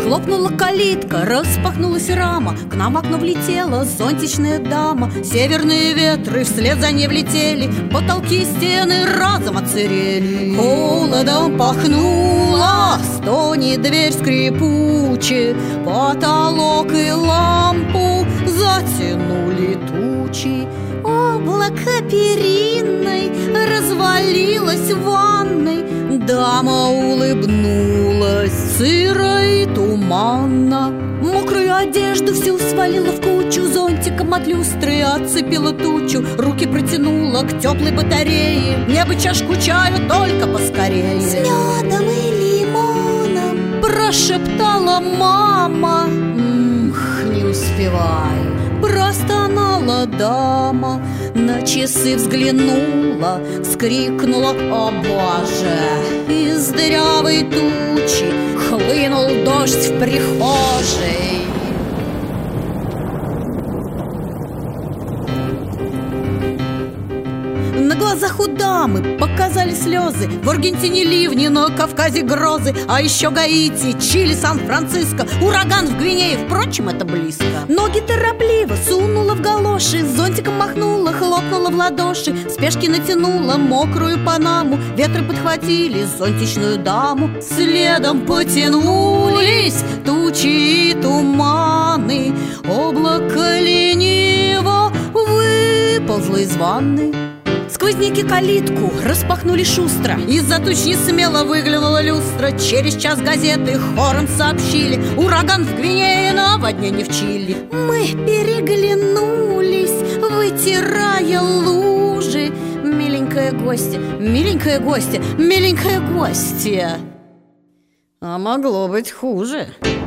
Хлопнула калитка, распахнулась рама. К нам в окно влетела зонтичная дама. Северные ветры вслед за ней влетели. Потолки и стены разом отсырели. Холодом пахнуло, стонет дверь скрипуче. Потолок и лампу затянули тучи. Облако перинной развалилось в ванной. Дама улыбнулась сыро и туманно. Мокрую одежду всю свалила в кучу. Зонтиком от люстры отцепила тучу. Руки протянула к теплой батарее. Мне бы чашку чаю, только поскорее. С медом и лимоном, прошептала мама. Не успеваю. Простонала дама, на часы взглянула, вскрикнула: «О боже!» Из дырявой тучи хлынул дождь в прихожей. На глазах у дамы показали слезы. В Аргентине ливни, на Кавказе грозы. А еще Гаити, Чили, Сан-Франциско, ураган в Гвинее, впрочем, это близко. Ноги торопливо сунула в галоши, зонтиком махнула, хлопнула в ладоши. В спешке натянула мокрую панаму. Ветры подхватили зонтичную даму. Следом потянулись тучи и туманы. Облако лениво выползло из ванны. Сквозняки калитку распахнули шустро. Из-за туч не смело выглянула люстра. Через час газеты хором сообщили: ураган в Гвинее, наводнение в Чили. Мы переглянулись, вытирая лужи. Миленькая гостья, миленькая гостья, миленькая гостья. А могло быть хуже.